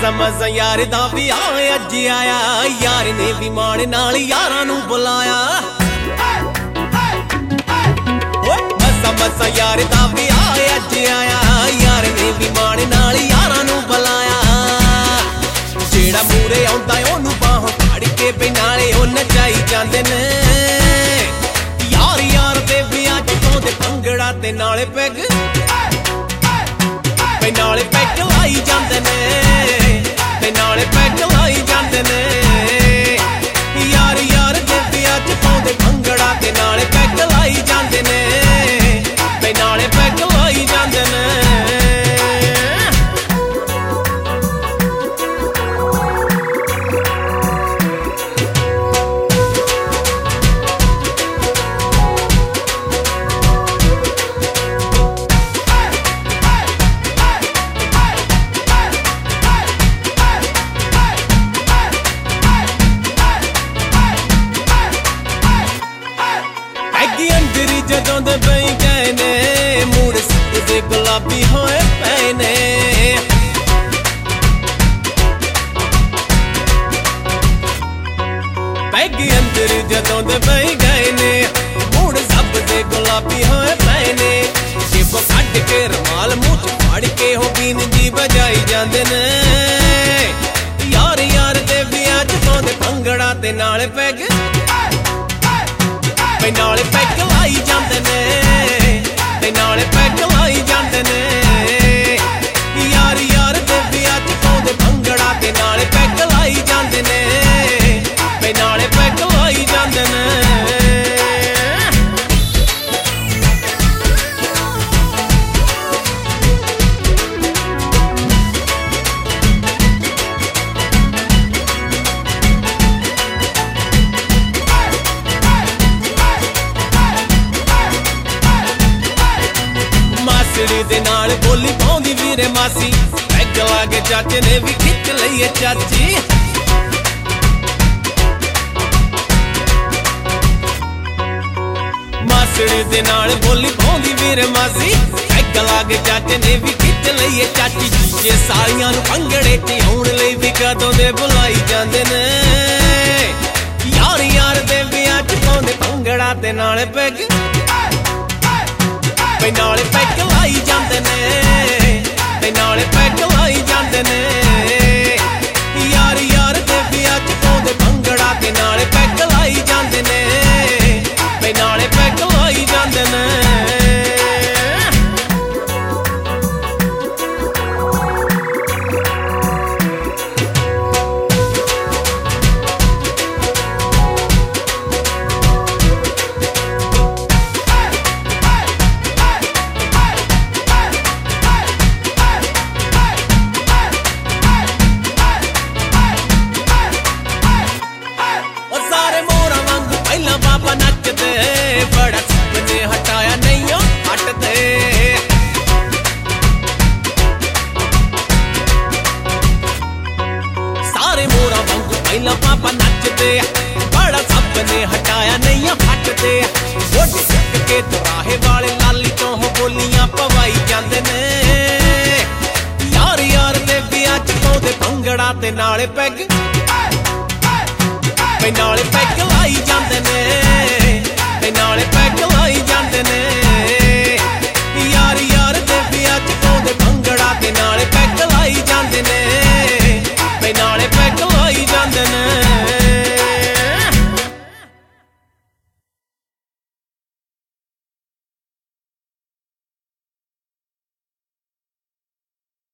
मजा मजा यार दा भी अज आया, यार ने भी माण नाल यारां नू बुलाया। मजा मजा यार दा भी अज आया, यार ने भी माण नाल यारां नू बुलाया। जेड़ा मूरे आउंदा ओनू बाहों फड़ के पे नाले ओ नचाई जांदे ने। यार यार दे विआह च पाउंदे भंगड़ा ते नाले पैग, पे नाले पैग लाई जांदे ने, ते नाले पैग लाई जांदे ने। यार यार दे विआह च पाउंदे भंगड़ा ते नाले पैग लाई जांदे ने, पे नाले पैग लाई जांदे ने। जदों दे बई गए ने मूड सिद्धे गुलाबी होए पे ने। पैगी अंदर जदों दे बई गए ने मूड सब दे गुलाबी होए पे ने। जेबों कढ के रमाल मुंह च फाड़ के हो बीन जी बजाई जांदे ने। यार यार दे विआह च पाउंदे भंगड़ा ते नाले पैग, पे नाले पैग लाई जांदे ने, ते नाले पैग लाई जांदे ने। यार यार दे विआह च पाउंदे भंगड़ा ते नाले पैग लाई जांदे ने, पे नाले पैग लाई जांदे ने। दे नाल बोली पाउंदी वीरे मासी, पैग लागे चाचे ने भी खिच लईए चाची। मासड़ी दे नाल बोली पाउंदी वीरे मासी, पैग लागे चाचे ने भी खिच लईए चाची। जीजे सालियां नू भंगड़े च आउण लई भी कदों दे बुलाई जांदे ने। यार यार दे विआह च पाउंदे भंगड़ा ते नाले पैग, पे नाले पैग लाई जांदे ने, ते नाले पैग लाई जांदे ने। यार यार दे विआह च पाउंदे भंगड़ा ते नाले पैग लाई जांदे ने, पे नाले पैग लाई जांदे ने। बड़ा सपने हटाया नहीं हो हटते। सारे मोरा वांगू पहला पापा नचते, बड़ा सपने हटाया नहीं हो हटते। वोट सक के दुराहे वाले लाली तो हो बोलियां पवाई जांदे ने। यार यार दे विआह च पाउंदे भंगड़ा ते नाले पैग, पे नाले पैग लाई जांदे ने।